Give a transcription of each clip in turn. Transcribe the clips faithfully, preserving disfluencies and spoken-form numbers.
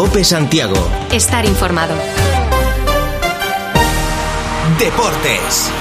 COPE Santiago. Estar informado. Deportes.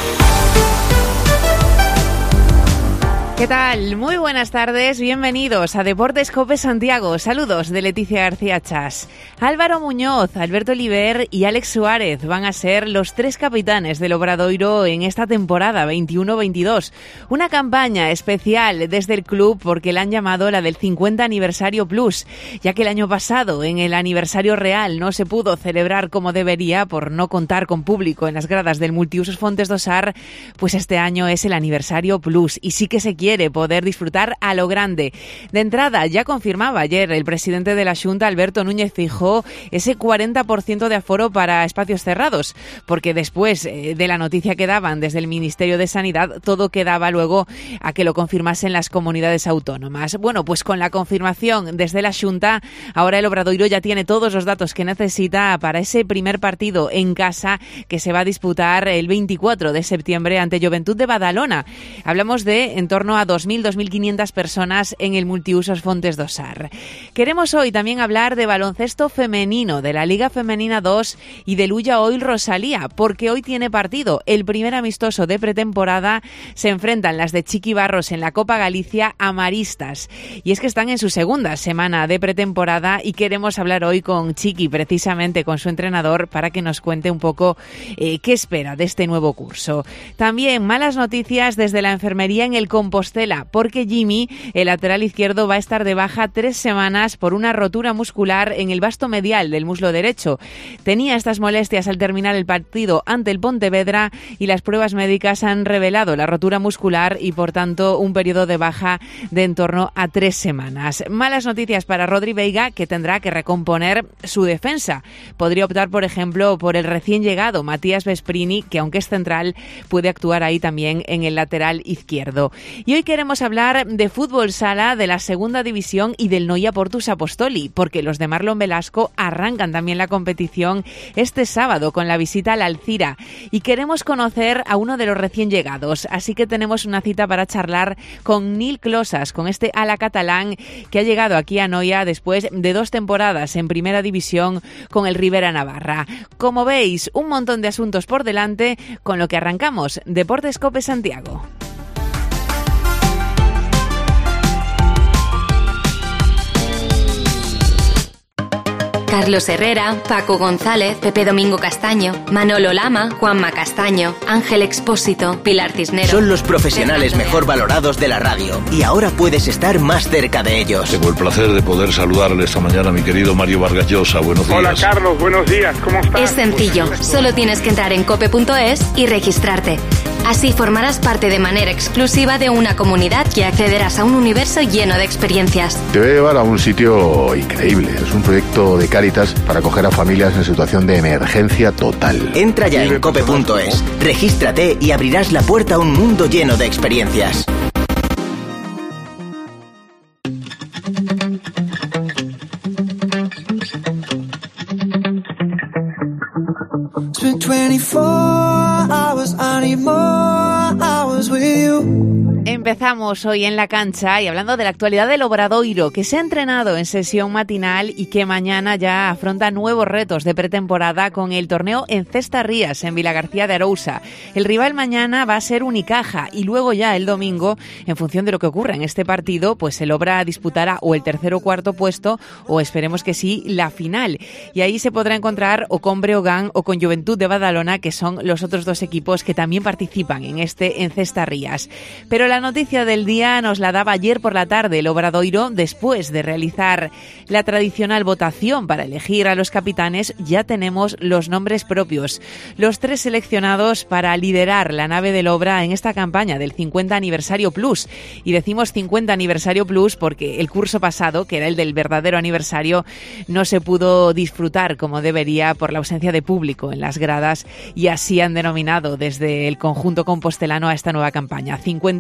¿Qué tal? Muy buenas tardes, bienvenidos a Deportes COPE Santiago. Saludos de Leticia García Chas. Álvaro Muñoz, Alberto Oliver y Alex Suárez van a ser los tres capitanes del Obradoiro en esta temporada veintiuno veintidós. Una campaña especial desde el club porque la han llamado la del cincuenta Aniversario Plus, ya que el año pasado en el aniversario real no se pudo celebrar como debería por no contar con público en las gradas del Multiusos Fontes do Sar, pues este año es el Aniversario Plus y sí que se quiere poder disfrutar a lo grande. De entrada, ya confirmaba ayer el presidente de la Xunta, Alberto Núñez Feijóo, ese cuarenta por ciento de aforo para espacios cerrados, porque después eh, de la noticia que daban desde el Ministerio de Sanidad, todo quedaba luego a que lo confirmasen las comunidades autónomas. Bueno, pues con la confirmación desde la Xunta, ahora el Obradoiro ya tiene todos los datos que necesita para ese primer partido en casa que se va a disputar el veinticuatro de septiembre ante Joventut de Badalona. Hablamos de en torno a a dos mil, dos mil quinientas personas en el Multiusos Fontes do Sar. Queremos hoy también hablar de baloncesto femenino, de la Liga Femenina dos y del Ulla Oil Rosalía, porque hoy tiene partido. El primer amistoso de pretemporada. Se enfrentan las de Chiqui Barros en la Copa Galicia a Maristas. Y es que están en su segunda semana de pretemporada y queremos hablar hoy con Chiqui, precisamente con su entrenador, para que nos cuente un poco eh, qué espera de este nuevo curso. También malas noticias desde la enfermería en el Compostela, porque Jimmy, el lateral izquierdo, va a estar de baja tres semanas por una rotura muscular en el vasto medial del muslo derecho. Tenía estas molestias al terminar el partido ante el Pontevedra y las pruebas médicas han revelado la rotura muscular y, por tanto, un periodo de baja de en torno a tres semanas. Malas noticias para Rodri Veiga, que tendrá que recomponer su defensa. Podría optar, por ejemplo, por el recién llegado Matías Vesprini, que aunque es central, puede actuar ahí también en el lateral izquierdo. Y hoy queremos hablar de fútbol sala, de la segunda división y del Noia Portus Apostoli, porque los de Marlon Velasco arrancan también la competición este sábado con la visita al Alcira. Y queremos conocer a uno de los recién llegados, así que tenemos una cita para charlar con Nil Closas, con este ala catalán que ha llegado aquí a Noia después de dos temporadas en primera división con el Rivera Navarra. Como veis, un montón de asuntos por delante, con lo que arrancamos Deportes COPE Santiago. Carlos Herrera, Paco González, Pepe Domingo Castaño, Manolo Lama, Juanma Castaño, Ángel Expósito, Pilar Cisneros. Son los profesionales mejor valorados de la radio y ahora puedes estar más cerca de ellos. Tengo el placer de poder saludarle esta mañana a mi querido Mario Vargas Llosa. Buenos días. Hola Carlos, buenos días. ¿Cómo estás? Es sencillo, solo tienes que entrar en cope punto es y registrarte. Así formarás parte de manera exclusiva de una comunidad y accederás a un universo lleno de experiencias. Te voy a llevar a un sitio increíble. Es un proyecto de Cáritas para acoger a familias en situación de emergencia total. Entra ya en cope punto es, regístrate y abrirás la puerta a un mundo lleno de experiencias. Empezamos hoy en la cancha y hablando de la actualidad del Obradoiro, que se ha entrenado en sesión matinal y que mañana ya afronta nuevos retos de pretemporada con el torneo en Cesta Rías, en Vilagarcía de Arousa. El rival mañana va a ser Unicaja y luego ya el domingo, en función de lo que ocurra en este partido, pues el Obra disputará o el tercer o cuarto puesto o esperemos que sí, la final. Y ahí se podrá encontrar o con Breogán o con Joventut de Badalona, que son los otros dos equipos que también participan en este en Cesta Rías. Pero la noticia del día nos la daba ayer por la tarde el Obradoiro. Después de realizar la tradicional votación para elegir a los capitanes, ya tenemos los nombres propios. Los tres seleccionados para liderar la nave del Obra en esta campaña del cincuenta Aniversario Plus. Y decimos cincuenta Aniversario Plus porque el curso pasado, que era el del verdadero aniversario, no se pudo disfrutar como debería por la ausencia de público en las gradas y así han denominado desde el conjunto compostelano a esta nueva campaña, cincuenta Aniversario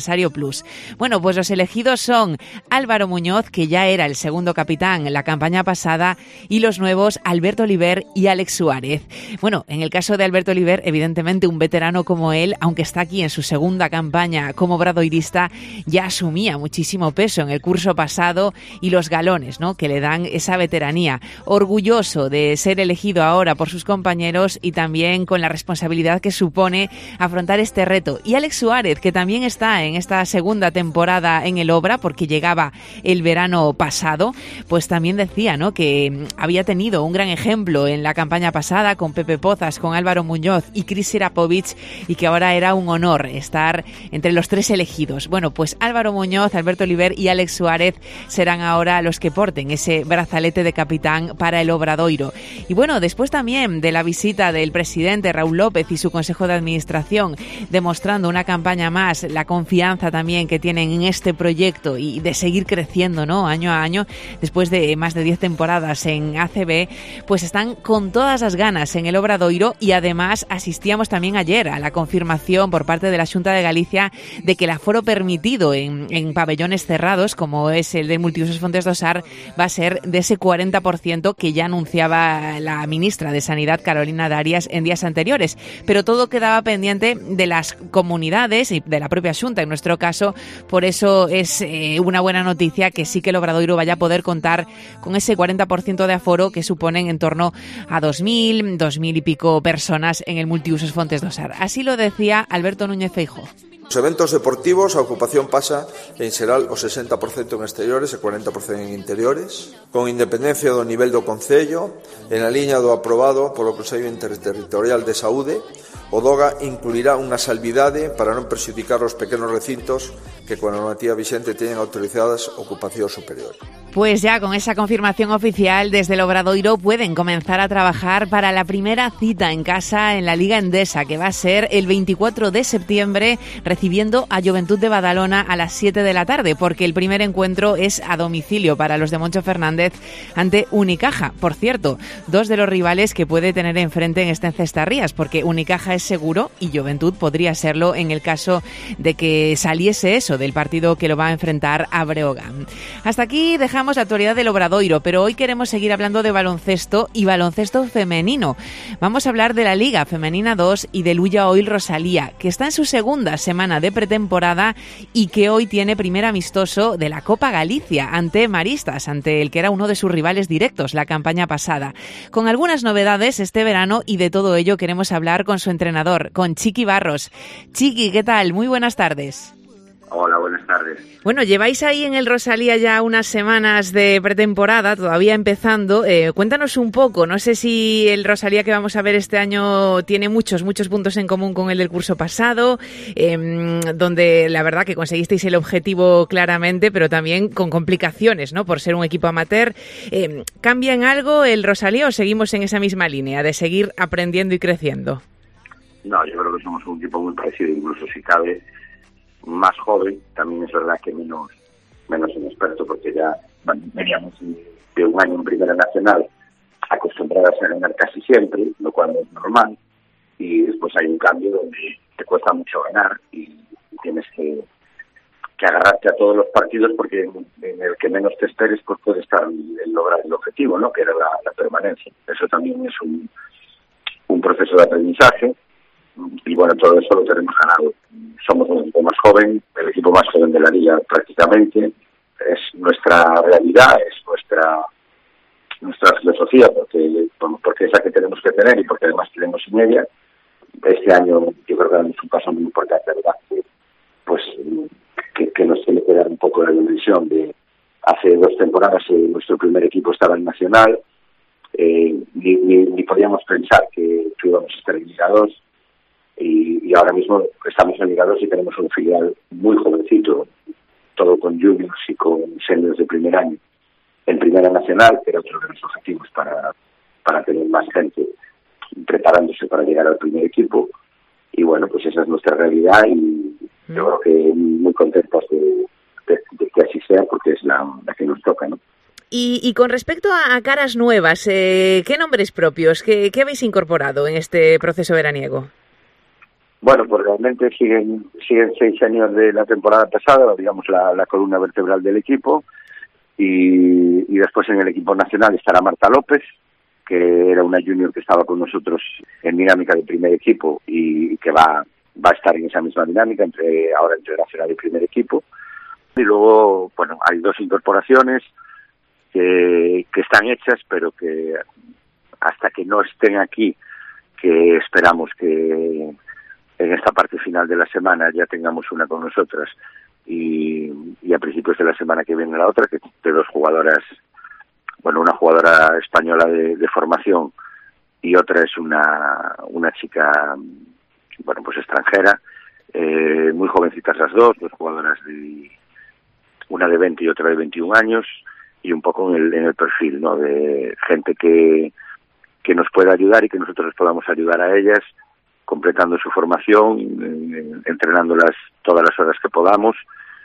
Aniversario Plus. Bueno, pues los elegidos son Álvaro Muñoz, que ya era el segundo capitán en la campaña pasada, y los nuevos Alberto Oliver y Alex Suárez. Bueno, en el caso de Alberto Oliver, evidentemente un veterano como él, aunque está aquí en su segunda campaña como obradoirista, ya asumía muchísimo peso en el curso pasado y los galones, ¿no?, que le dan esa veteranía. Orgulloso de ser elegido ahora por sus compañeros y también con la responsabilidad que supone afrontar este reto. Y Alex Suárez, que también está en esta segunda temporada en el Obra, porque llegaba el verano pasado, pues también decía, ¿no?, que había tenido un gran ejemplo en la campaña pasada con Pepe Pozas, con Álvaro Muñoz y Chris Sirapovic, y que ahora era un honor estar entre los tres elegidos. Bueno, pues Álvaro Muñoz, Alberto Oliver y Alex Suárez serán ahora los que porten ese brazalete de capitán para el Obradoiro. Y bueno, después también de la visita del presidente Raúl López y su consejo de administración, demostrando una campaña más la confianza también que tienen en este proyecto y de seguir creciendo, ¿no?, año a año, después de más de diez temporadas en A C B, pues están con todas las ganas en el Obradoiro. Y además asistíamos también ayer a la confirmación por parte de la Xunta de Galicia de que el aforo permitido en, en pabellones cerrados, como es el de Multiusos Fontes do Sar, va a ser de ese cuarenta por ciento que ya anunciaba la ministra de Sanidad, Carolina Darias, en días anteriores. Pero todo quedaba pendiente de las comunidades y de la propia Xunta, en nuestro caso. Por eso es eh, una buena noticia que sí que el Obradoiro vaya a poder contar con ese cuarenta por ciento de aforo, que suponen en torno a dos mil, dos mil y pico personas en el Multiusos Fontes do Sar. Así lo decía Alberto Núñez Feijóo. Os eventos deportivos, a ocupación pasa en xeral o sesenta por ciento en exteriores e cuarenta por ciento en interiores, con independencia do nivel do Concello, en a liña do aprobado polo Consello Interterritorial de Saúde. O DOGA incluirá unha salvidade para non perxudicar os pequenos recintos que coa normativa vixente teñen autorizadas ocupación superior. Pues ya con esa confirmación oficial desde el Obradoiro pueden comenzar a trabajar para la primera cita en casa en la Liga Endesa, que va a ser el veinticuatro de septiembre, recibiendo a Juventud de Badalona a las siete de la tarde, porque el primer encuentro es a domicilio para los de Moncho Fernández ante Unicaja. Por cierto, dos de los rivales que puede tener enfrente en este Cestarrías, porque Unicaja es seguro y Juventud podría serlo en el caso de que saliese eso del partido que lo va a enfrentar a Breogán. Hasta aquí dejamos la actualidad del Obradoiro, pero hoy queremos seguir hablando de baloncesto y baloncesto femenino. Vamos a hablar de la Liga Femenina dos y del Ulla Oil Rosalía, que está en su segunda semana de pretemporada y que hoy tiene primer amistoso de la Copa Galicia ante Maristas, ante el que era uno de sus rivales directos la campaña pasada. Con algunas novedades este verano, y de todo ello queremos hablar con su entrenador, con Chiqui Barros. Chiqui, ¿qué tal? Muy buenas tardes. Hola, buenas tardes. Bueno, lleváis ahí en el Rosalía ya unas semanas de pretemporada, todavía empezando. Eh, cuéntanos un poco, no sé si el Rosalía que vamos a ver este año tiene muchos, muchos puntos en común con el del curso pasado, eh, donde la verdad que conseguisteis el objetivo claramente, pero también con complicaciones, ¿no?, por ser un equipo amateur. Eh, ¿Cambia en algo el Rosalía o seguimos en esa misma línea de seguir aprendiendo y creciendo? No, yo creo que somos un equipo muy parecido, incluso si cabe más joven. También es verdad que menos menos inexperto, porque ya bueno, veníamos de un año en Primera Nacional acostumbradas a ganar casi siempre, lo cual es normal, y después hay un cambio donde te cuesta mucho ganar y tienes que, que agarrarte a todos los partidos, porque en, en el que menos te esperes pues puede estar el, el lograr el objetivo, ¿no?, que era la, la permanencia. Eso también es un, un proceso de aprendizaje. Y bueno, todo eso lo tenemos ganado. Somos un equipo más joven, el equipo más joven de la liga prácticamente. Es nuestra realidad, es nuestra nuestra filosofía, porque porque es la que tenemos que tener y porque además tenemos y media. Este año yo creo que damos un paso muy importante, ¿verdad? Que, pues que, que nos tiene que dar un poco la dimensión de hace dos temporadas eh, nuestro primer equipo estaba en Nacional, eh, ni, ni, ni podíamos pensar que, que íbamos a estar en Liga dos. Y, y ahora mismo estamos en Liga dos y tenemos un filial muy jovencito, todo con juniors y con seniors de primer año. En Primera Nacional, que era otro de los objetivos para, para tener más gente preparándose para llegar al primer equipo. Y bueno, pues esa es nuestra realidad y mm. yo creo que muy contentos de, de, de que así sea, porque es la, la que nos toca, ¿no? Y, y con respecto a, a caras nuevas, eh, ¿qué nombres propios, qué, qué habéis incorporado en este proceso veraniego? Bueno, pues realmente siguen siguen seis años de la temporada pasada, digamos la, la columna vertebral del equipo, y, y después en el equipo nacional estará Marta López, que era una junior que estaba con nosotros en dinámica de primer equipo y que va va a estar en esa misma dinámica entre ahora entre nacional y primer equipo. Y luego, bueno, hay dos incorporaciones que, que están hechas, pero que hasta que no estén aquí, que esperamos que en esta parte final de la semana ya tengamos una con nosotras y, y a principios de la semana que viene la otra, que de dos jugadoras, bueno, una jugadora española de, de formación y otra es una una chica, bueno, pues extranjera, eh, muy jovencitas las dos, dos jugadoras de una de veinte y otra de veintiún años, y un poco en el, en el perfil, ¿no?, de gente que que nos pueda ayudar y que nosotros les podamos ayudar a ellas, completando su formación, entrenándolas todas las horas que podamos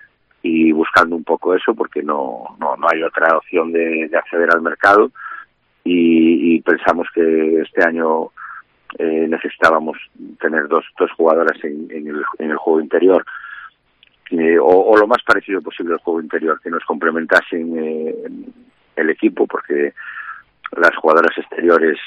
y buscando un poco eso, porque no no, no hay otra opción de, de acceder al mercado, y, y pensamos que este año eh, necesitábamos tener dos dos jugadoras en, en, el, en el juego interior, eh, o, o lo más parecido posible al juego interior, que nos complementasen eh, el equipo, porque las jugadoras exteriores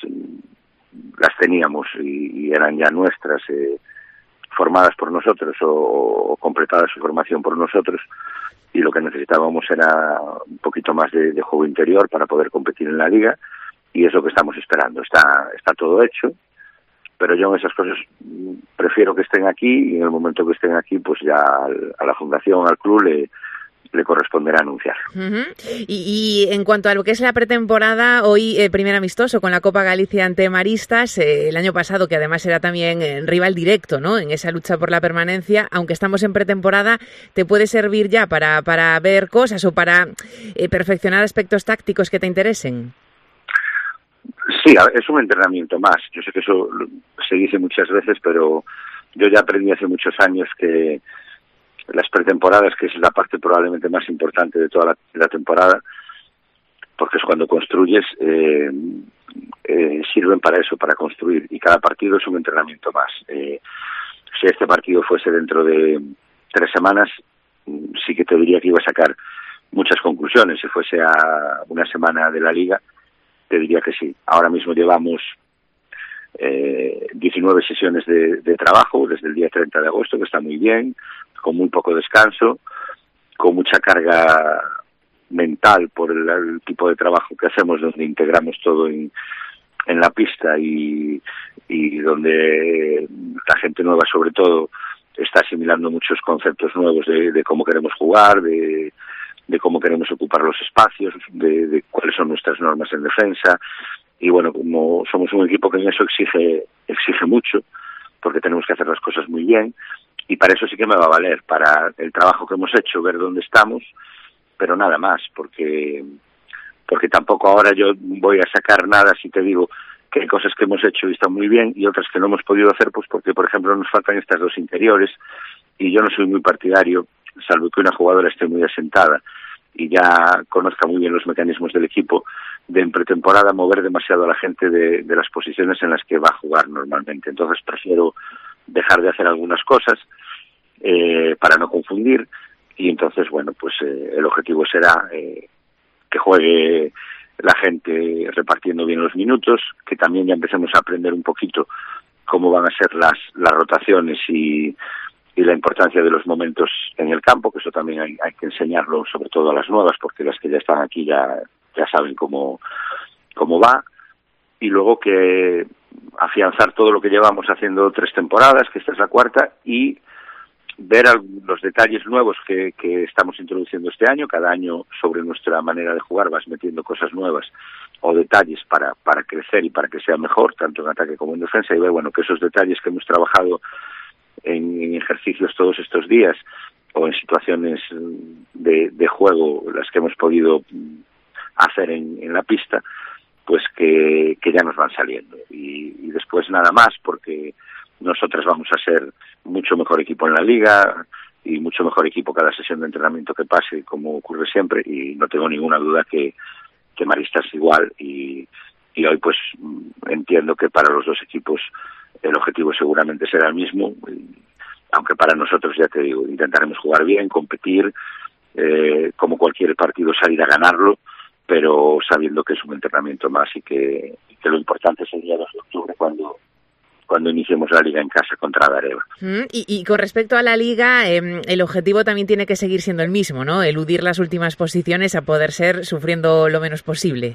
las teníamos y, y eran ya nuestras, eh, formadas por nosotros o, o completada su formación por nosotros, y lo que necesitábamos era un poquito más de, de juego interior para poder competir en la liga, y es lo que estamos esperando. Está está todo hecho, pero yo en esas cosas prefiero que estén aquí, y en el momento que estén aquí, pues ya al, a la fundación, al club, le le corresponderá anunciar. Uh-huh. Y, y en cuanto a lo que es la pretemporada, hoy eh, primer amistoso con la Copa Galicia ante Maristas, eh, el año pasado, que además era también eh, rival directo, ¿no?, en esa lucha por la permanencia. Aunque estamos en pretemporada, ¿te puede servir ya para, para ver cosas o para eh, perfeccionar aspectos tácticos que te interesen? Sí, es un entrenamiento más. Yo sé que eso se dice muchas veces, pero yo ya aprendí hace muchos años que las pretemporadas, que es la parte probablemente más importante de toda la, la temporada, porque es cuando construyes, eh, eh, sirven para eso, para construir, y cada partido es un entrenamiento más. Eh, si este partido fuese dentro de tres semanas, sí que te diría que iba a sacar muchas conclusiones. Si fuese a una semana de la liga, te diría que sí. Ahora mismo llevamos eh, diecinueve sesiones de, de trabajo desde el día treinta de agosto, que está muy bien, con muy poco descanso, con mucha carga mental por el, el tipo de trabajo que hacemos, donde integramos todo en, en la pista y, y donde la gente nueva, sobre todo, está asimilando muchos conceptos nuevos de, de cómo queremos jugar, de, de cómo queremos ocupar los espacios, de, de cuáles son nuestras normas en defensa. Y bueno, como somos un equipo que en eso exige exige mucho, porque tenemos que hacer las cosas muy bien, y para eso sí que me va a valer, para el trabajo que hemos hecho, ver dónde estamos, pero nada más, porque porque tampoco ahora yo voy a sacar nada si te digo que hay cosas que hemos hecho y están muy bien, y otras que no hemos podido hacer, pues porque, por ejemplo, nos faltan estas dos interiores, y yo no soy muy partidario, salvo que una jugadora esté muy asentada y ya conozca muy bien los mecanismos del equipo, de en pretemporada mover demasiado a la gente de, de las posiciones en las que va a jugar normalmente. Entonces prefiero dejar de hacer algunas cosas eh, para no confundir, y entonces, bueno, pues eh, el objetivo será eh, que juegue la gente repartiendo bien los minutos, que también ya empecemos a aprender un poquito cómo van a ser las, las rotaciones y, y la importancia de los momentos en el campo, que eso también hay, hay que enseñarlo, sobre todo a las nuevas, porque las que ya están aquí ya, ya saben cómo, cómo va, y luego que afianzar todo lo que llevamos haciendo tres temporadas, que esta es la cuarta, y ver los detalles nuevos que, que estamos introduciendo este año. Cada año, sobre nuestra manera de jugar, vas metiendo cosas nuevas o detalles para, para crecer y para que sea mejor, tanto en ataque como en defensa, y ver, bueno, que esos detalles que hemos trabajado en, en ejercicios todos estos días o en situaciones de, de juego, las que hemos podido hacer en, en la pista, pues que, que ya nos van saliendo. Y, y después nada más, porque nosotras vamos a ser mucho mejor equipo en la liga y mucho mejor equipo cada sesión de entrenamiento que pase, como ocurre siempre, y no tengo ninguna duda que, que Maristas igual, y, y hoy pues entiendo que para los dos equipos el objetivo seguramente será el mismo, aunque para nosotros, ya te digo, intentaremos jugar bien, competir, eh, como cualquier partido salir a ganarlo, pero sabiendo que es un entrenamiento más y que, y que lo importante es el día dos de octubre cuando cuando iniciemos la Liga en casa contra Dareva. Mm, y, y con respecto a la Liga, eh, el objetivo también tiene que seguir siendo el mismo, ¿no? Eludir las últimas posiciones a poder ser sufriendo lo menos posible.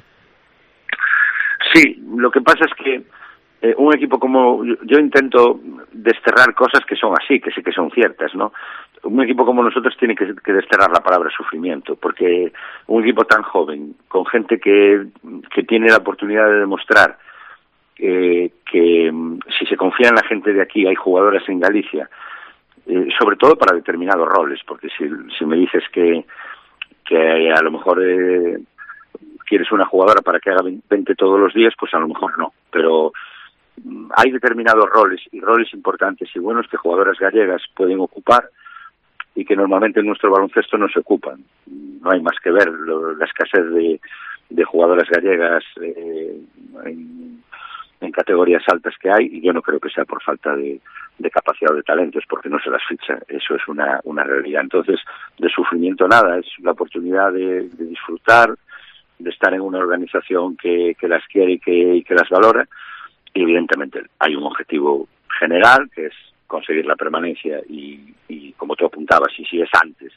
Sí, lo que pasa es que eh, un equipo como... Yo, yo intento desterrar cosas que son así, que sí que son ciertas, ¿no? Un equipo como nosotros tiene que, que desterrar la palabra sufrimiento, porque un equipo tan joven, con gente que, que tiene la oportunidad de demostrar eh, que si se confía en la gente de aquí, hay jugadoras en Galicia, eh, sobre todo para determinados roles, porque si, si me dices que, que a lo mejor eh, quieres una jugadora para que haga veinte todos los días, pues a lo mejor no, pero hay determinados roles y roles importantes y buenos que jugadoras gallegas pueden ocupar y que normalmente en nuestro baloncesto no se ocupan. No hay más que ver lo, la escasez de, de jugadoras gallegas eh, en, en categorías altas que hay, y yo no creo que sea por falta de, de capacidad o de talentos, porque no se las ficha, eso es una, una realidad. Entonces, de sufrimiento nada, es la oportunidad de, de disfrutar, de estar en una organización que, que las quiere y que, y que las valora, y evidentemente hay un objetivo general, que es conseguir la permanencia, y, y como tú apuntabas, y si es antes,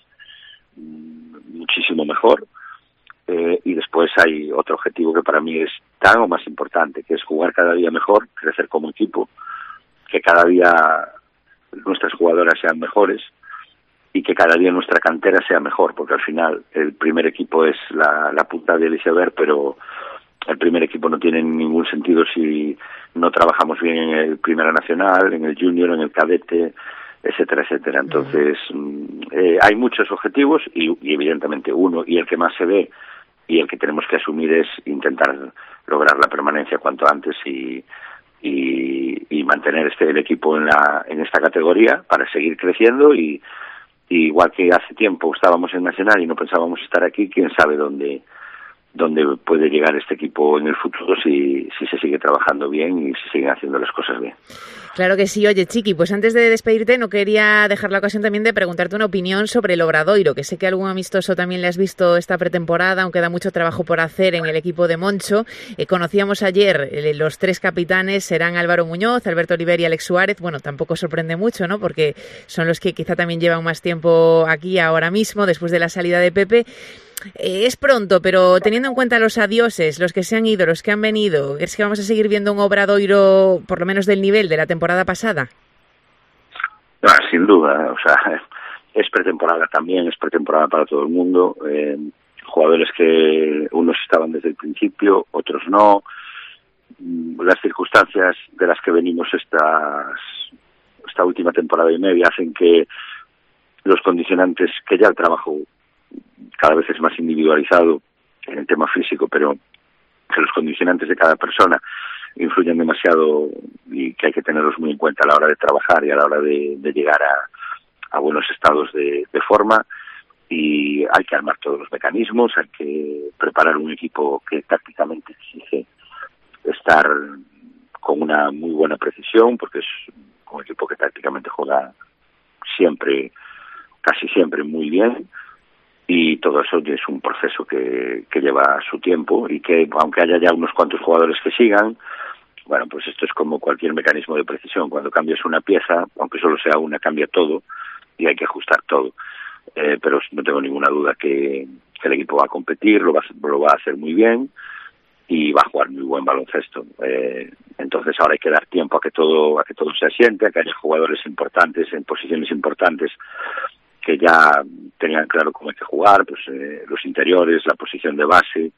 muchísimo mejor. Eh, y después hay otro objetivo que para mí es tan o más importante, que es jugar cada día mejor, crecer como equipo, que cada día nuestras jugadoras sean mejores y que cada día nuestra cantera sea mejor, porque al final el primer equipo es la, la punta del iceberg, pero el primer equipo no tiene ningún sentido si no trabajamos bien en el Primera Nacional, en el Junior, en el Cadete, etcétera, etcétera. Entonces, eh, hay muchos objetivos y, y evidentemente uno, y el que más se ve y el que tenemos que asumir, es intentar lograr la permanencia cuanto antes y, y, y mantener este el equipo en la en esta categoría para seguir creciendo, y, y igual que hace tiempo estábamos en Nacional y no pensábamos estar aquí, quién sabe dónde dónde puede llegar este equipo en el futuro si, si se sigue trabajando bien y si siguen haciendo las cosas bien. Claro que sí. Oye, Chiqui, pues antes de despedirte no quería dejar la ocasión también de preguntarte una opinión sobre el Obradoiro, que sé que algún amistoso también le has visto esta pretemporada, aunque da mucho trabajo por hacer en el equipo de Moncho. Eh, conocíamos ayer eh, los tres capitanes serán Álvaro Muñoz, Alberto Oliver y Alex Suárez. Bueno, tampoco sorprende mucho, ¿no? Porque son los que quizá también llevan más tiempo aquí ahora mismo, después de la salida de Pepe. Eh, es pronto, pero teniendo en cuenta los adioses, los que se han ido, los que han venido, ¿es que vamos a seguir viendo un Obradoiro por lo menos del nivel de la temporada pasada? No, sin duda, o sea, es pretemporada también, es pretemporada para todo el mundo, eh, jugadores que unos estaban desde el principio, otros no, las circunstancias de las que venimos estas, esta última temporada y media hacen que los condicionantes, que ya el trabajo cada vez es más individualizado en el tema físico, pero que los condicionantes de cada persona influyen demasiado y que hay que tenerlos muy en cuenta a la hora de trabajar y a la hora de, de llegar a, a buenos estados de, de forma, y hay que armar todos los mecanismos, hay que preparar un equipo que tácticamente exige estar con una muy buena precisión, porque es un equipo que tácticamente juega siempre, casi siempre muy bien. Y todo eso es un proceso que, que lleva su tiempo, y que aunque haya ya unos cuantos jugadores que sigan, bueno, pues esto es como cualquier mecanismo de precisión. Cuando cambias una pieza, aunque solo sea una, cambia todo y hay que ajustar todo. Eh, pero no tengo ninguna duda que, que el equipo va a competir, lo va, lo va a hacer muy bien y va a jugar muy buen baloncesto. Eh, entonces ahora hay que dar tiempo a que todo a que todo se asiente, a que haya jugadores importantes en posiciones importantes que ya tenían claro cómo hay que jugar, pues eh, los interiores, la posición de base,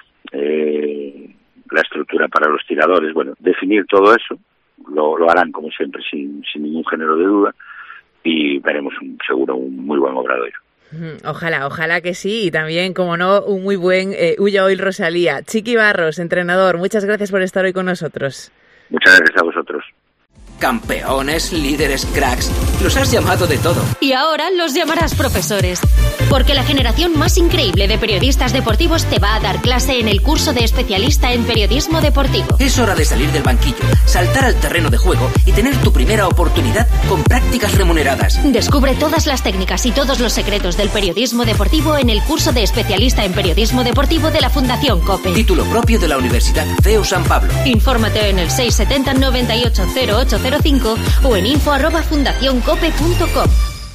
eh, la estructura para los tiradores. Bueno, definir todo eso, lo, lo harán como siempre sin, sin ningún género de duda, y veremos un, seguro un muy buen Obradoiro. Ojalá, ojalá que sí, y también, como no, un muy buen eh, Ulla Oil Rosalía. Chiqui Barros, entrenador, muchas gracias por estar hoy con nosotros. Muchas gracias a vosotros. campeones, líderes, cracks. Los has llamado de todo. Y ahora los llamarás profesores. Porque la generación más increíble de periodistas deportivos te va a dar clase en el curso de especialista en periodismo deportivo. Es hora de salir del banquillo, saltar al terreno de juego y tener tu primera oportunidad con prácticas remuneradas. Descubre todas las técnicas y todos los secretos del periodismo deportivo en el curso de especialista en periodismo deportivo de la Fundación COPE. Título propio de la Universidad C E U San Pablo. Infórmate en el seis setenta noventa y ocho cero ocho cero cinco o en info arroba fundacioncope punto com.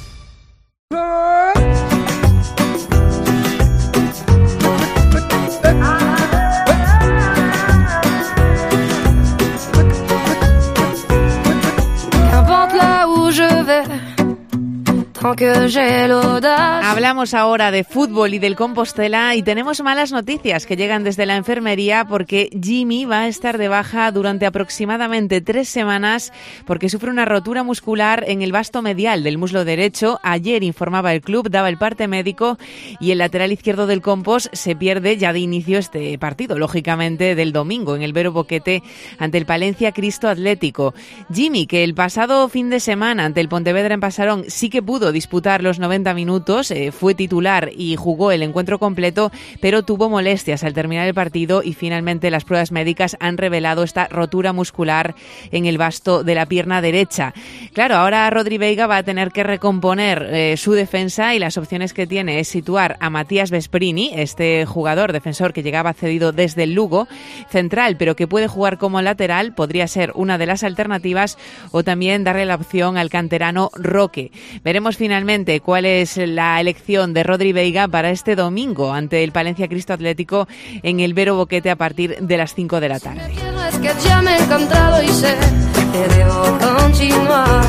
Hablamos ahora de fútbol y del Compostela y tenemos malas noticias que llegan desde la enfermería porque Jimmy va a estar de baja durante aproximadamente tres semanas porque sufre una rotura muscular en el vasto medial del muslo derecho. Ayer informaba el club, daba el parte médico y el lateral izquierdo del Compos se pierde ya de inicio este partido, lógicamente del domingo en el Vero Boquete ante el Palencia Cristo Atlético. Jimmy, que el pasado fin de semana ante el Pontevedra en Pasarón sí que pudo disputar los noventa minutos, eh, fue titular y jugó el encuentro completo, pero tuvo molestias al terminar el partido y finalmente las pruebas médicas han revelado esta rotura muscular en el vasto de la pierna derecha. Claro, ahora Rodri Veiga va a tener que recomponer eh, su defensa y las opciones que tiene es situar a Matías Vesprini, este jugador defensor que llegaba cedido desde el Lugo, central pero que puede jugar como lateral, podría ser una de las alternativas, o también darle la opción al canterano Roque. Veremos finalmente cuál es la elección de Rodri Veiga para este domingo ante el Palencia Cristo Atlético en el Vero Boquete a partir de las cinco de la tarde. Es que ya me he encontrado y sé que debo continuar.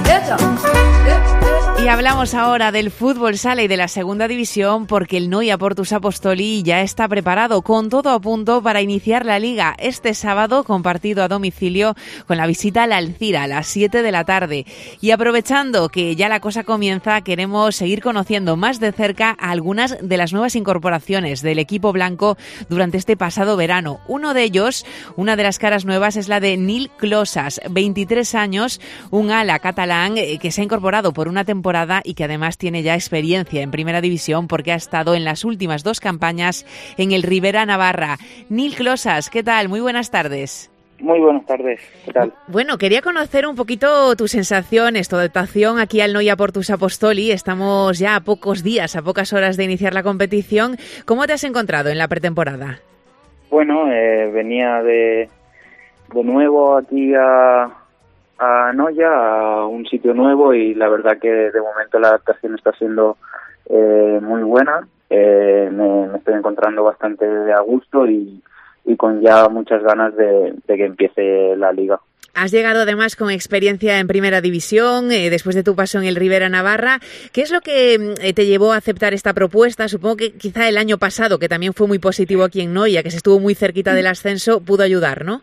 Y hablamos ahora del fútbol sala y de la segunda división porque el Noia Portus Apostoli ya está preparado con todo a punto para iniciar la liga este sábado con partido a domicilio con la visita a la Alcira a las siete de la tarde. Y aprovechando que ya la cosa comienza, queremos seguir conociendo más de cerca a algunas de las nuevas incorporaciones del equipo blanco durante este pasado verano. Uno de ellos, una de las caras nuevas, es la de Nil Closas, veintitrés años, un ala catalán que se ha incorporado por una temporada y que además tiene ya experiencia en primera división porque ha estado en las últimas dos campañas en el Rivera Navarra. Nil Closas, ¿qué tal? Muy buenas tardes. Muy buenas tardes, ¿qué tal? Bueno, quería conocer un poquito tus sensaciones, tu adaptación aquí al Noia Portus Apostoli. Estamos ya a pocos días, a pocas horas de iniciar la competición. ¿Cómo te has encontrado en la pretemporada? Bueno, eh, venía de, de nuevo aquí a... a Noia, a un sitio nuevo, y la verdad que de momento la adaptación está siendo eh, muy buena. Eh, me, me estoy encontrando bastante a gusto y, y con ya muchas ganas de, de que empiece la liga. Has llegado además con experiencia en primera división, eh, después de tu paso en el Rivera Navarra. ¿Qué es lo que eh, te llevó a aceptar esta propuesta? Supongo que quizá el año pasado, que también fue muy positivo aquí en Noia, que se estuvo muy cerquita del ascenso, pudo ayudar, ¿no?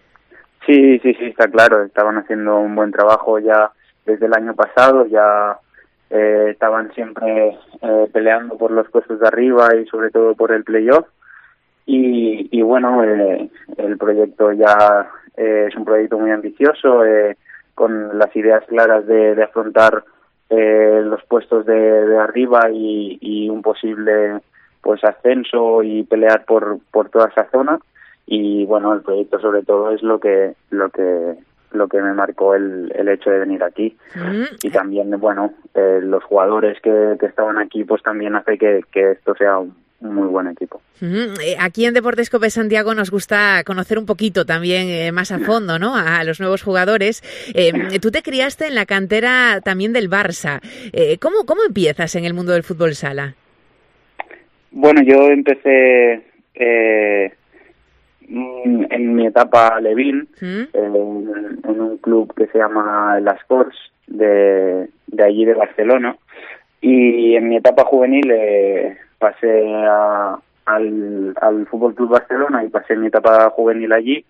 Sí, sí, sí, está claro. Estaban haciendo un buen trabajo ya desde el año pasado, ya eh, estaban siempre eh, peleando por los puestos de arriba y sobre todo por el playoff. Y, y bueno, eh, el proyecto ya eh, es un proyecto muy ambicioso, eh, con las ideas claras de, de afrontar eh, los puestos de, de arriba y, y un posible pues ascenso y pelear por, por toda esa zona. Y bueno, el proyecto sobre todo es lo que lo que lo que me marcó el, el hecho de venir aquí. Mm. Y también, bueno, eh, los jugadores que, que estaban aquí pues también hace que, que esto sea un muy buen equipo. Mm. Aquí en Deportes Cope Santiago nos gusta conocer un poquito también eh, más a fondo, ¿no?, a los nuevos jugadores. Eh, tú te criaste en la cantera también del Barça. Eh, ¿cómo, ¿Cómo empiezas en el mundo del fútbol sala? Bueno, yo empecé... Eh, en mi etapa Levin, ¿Mm? en, en un club que se llama Las Corts, de, de allí de Barcelona, y en mi etapa juvenil eh, pasé a, al, al Fútbol Club Barcelona y pasé mi etapa juvenil allí,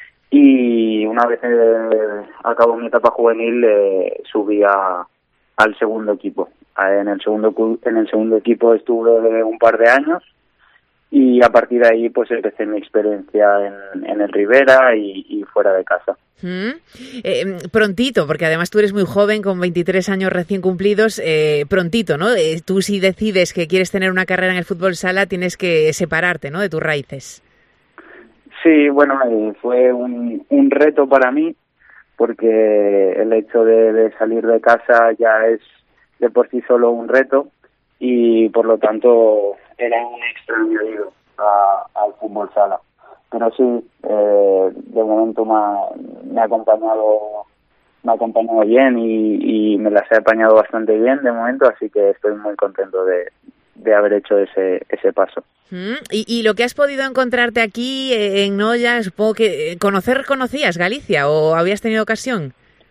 y una vez eh, acabó mi etapa juvenil eh, subí a, al segundo equipo. En el segundo en el segundo equipo estuve un par de años. y a partir de ahí pues empecé mi experiencia en, en el Rivera y, y fuera de casa. Mm. Eh, prontito, porque además tú eres muy joven, con veintitrés años recién cumplidos, eh, prontito, ¿no? Eh, tú si decides que quieres tener una carrera en el fútbol sala, tienes que separarte, ¿no?, de tus raíces. Sí, bueno, eh, fue un, un reto para mí, porque el hecho de, de salir de casa ya es de por sí solo un reto, y por lo tanto era un extra añadido al fútbol sala. Pero sí, eh, de momento me ha, me ha acompañado me ha acompañado bien y, y me las he apañado bastante bien de momento, así que estoy muy contento de, de haber hecho ese ese paso. Mm, y, y lo que has podido encontrarte aquí eh, en Noia, supongo que eh, conocer conocías Galicia, ¿o habías tenido ocasión?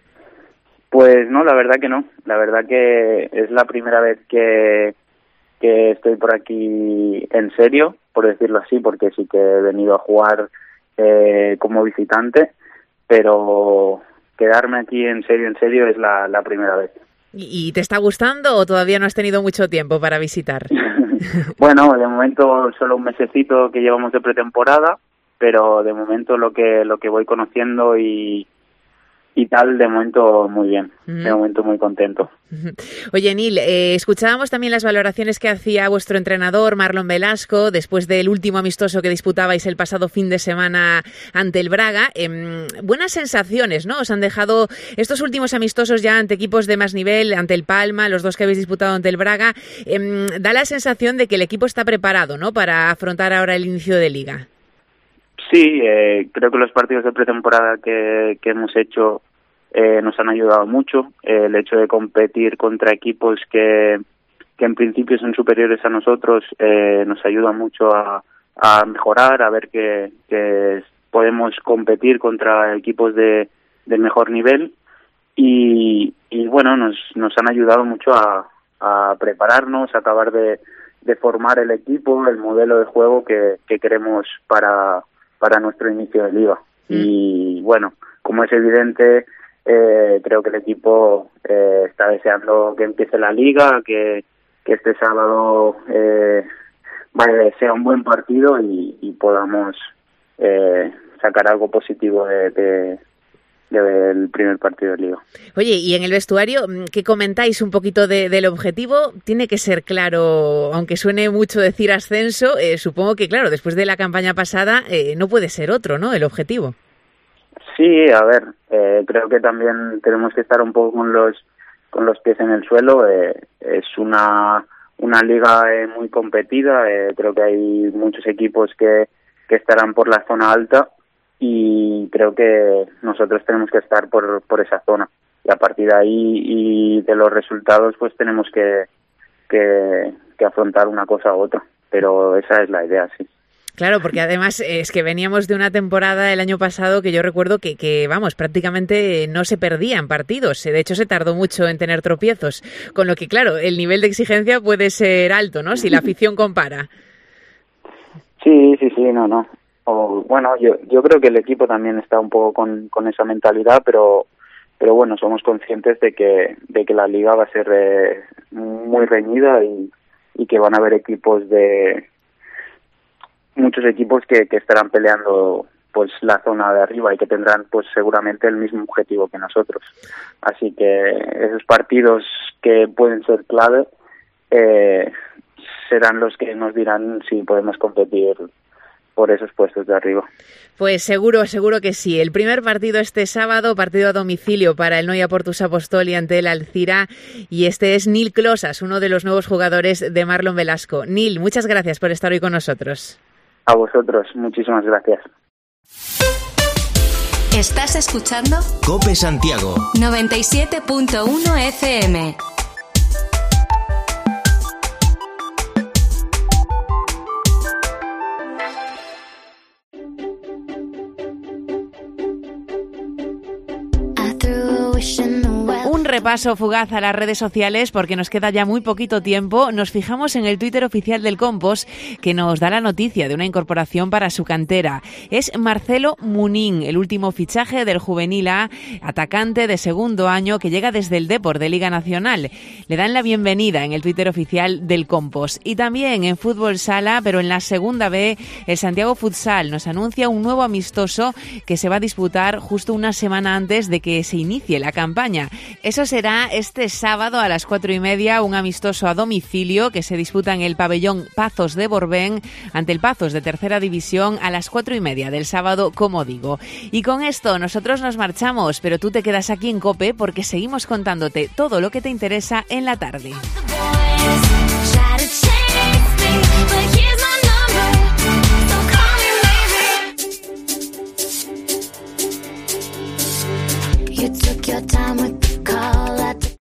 Pues no, la verdad que no. La verdad que es la primera vez que que estoy por aquí en serio, por decirlo así, porque sí que he venido a jugar eh, como visitante, pero quedarme aquí en serio, en serio es la, la primera vez. ¿Y te está gustando o todavía no has tenido mucho tiempo para visitar? Bueno, de momento solo un mesecito que llevamos de pretemporada, pero de momento lo que lo que voy conociendo y y tal, de momento muy bien, uh-huh. de momento muy contento. Uh-huh. Oye, Nil, eh, escuchábamos también las valoraciones que hacía vuestro entrenador, Marlon Velasco, después del último amistoso que disputabais el pasado fin de semana ante el Braga. Eh, buenas sensaciones, ¿no? Os han dejado estos últimos amistosos ya ante equipos de más nivel, ante el Palma, los dos que habéis disputado ante el Braga. Eh, da la sensación de que el equipo está preparado, ¿no?, para afrontar ahora el inicio de Liga. Sí, eh, creo que los partidos de pretemporada que, que hemos hecho eh, nos han ayudado mucho. Eh, el hecho de competir contra equipos que, que en principio son superiores a nosotros eh, nos ayuda mucho a, a mejorar, a ver que, que podemos competir contra equipos de, de mejor nivel y, y bueno, nos, nos han ayudado mucho a, a prepararnos, a acabar de, de formar el equipo, el modelo de juego que, que queremos para para nuestro inicio de liga. Mm. Y bueno, como es evidente, eh, creo que el equipo eh, está deseando que empiece la liga, que, que este sábado eh, vaya, sea un buen partido y, y podamos eh, sacar algo positivo de, de del primer partido de liga. Oye, y en el vestuario, ¿qué comentáis un poquito de, del objetivo? Tiene que ser claro, aunque suene mucho decir ascenso, eh, supongo que claro, después de la campaña pasada eh, no puede ser otro, ¿no?, el objetivo. Sí, a ver, eh, creo que también tenemos que estar un poco con los con los pies en el suelo. Eh, es una una liga eh, muy competida, eh, creo que hay muchos equipos que, que estarán por la zona alta y creo que nosotros tenemos que estar por por esa zona y a partir de ahí y de los resultados pues tenemos que que, que afrontar una cosa u otra, pero esa es la idea, sí. Claro, porque además es que veníamos de una temporada el año pasado que yo recuerdo que, que, vamos, prácticamente no se perdían partidos. De hecho, se tardó mucho en tener tropiezos. Con lo que, claro, el nivel de exigencia puede ser alto, ¿no?, si la afición compara. Sí, sí, sí, no, no. O, bueno, yo yo creo que el equipo también está un poco con, con esa mentalidad, pero pero bueno, somos conscientes de que de que la liga va a ser eh, muy reñida y, y que van a haber equipos de muchos equipos que, que estarán peleando pues la zona de arriba y que tendrán pues seguramente el mismo objetivo que nosotros. Así que esos partidos que pueden ser clave eh, serán los que nos dirán si podemos competir por esos puestos de arriba. Pues seguro, seguro que sí. El primer partido este sábado, partido a domicilio para el Noia Portus Apostoli ante el Alcira, y este es Nil Closas, uno de los nuevos jugadores de Marlon Velasco. Nil, muchas gracias por estar hoy con nosotros. A vosotros, muchísimas gracias. ¿Estás escuchando? COPE Santiago noventa y siete punto uno F M. repaso fugaz a las redes sociales porque nos queda ya muy poquito tiempo. Nos fijamos en el Twitter oficial del Compos, que nos da la noticia de una incorporación para su cantera. Es Marcelo Munín, el último fichaje del Juvenil A, atacante de segundo año que llega desde el Depor de Liga Nacional. Le dan la bienvenida en el Twitter oficial del Compos. Y también en Fútbol Sala, pero en la segunda B, el Santiago Futsal nos anuncia un nuevo amistoso que se va a disputar justo una semana antes de que se inicie la campaña. Eso será este sábado a las cuatro y media, un amistoso a domicilio que se disputa en el pabellón Pazos de Borbén ante el Pazos de tercera división a las cuatro y media del sábado, como digo. Y con esto nosotros nos marchamos, pero tú te quedas aquí en COPE porque seguimos contándote todo lo que te interesa en la tarde. You took your time with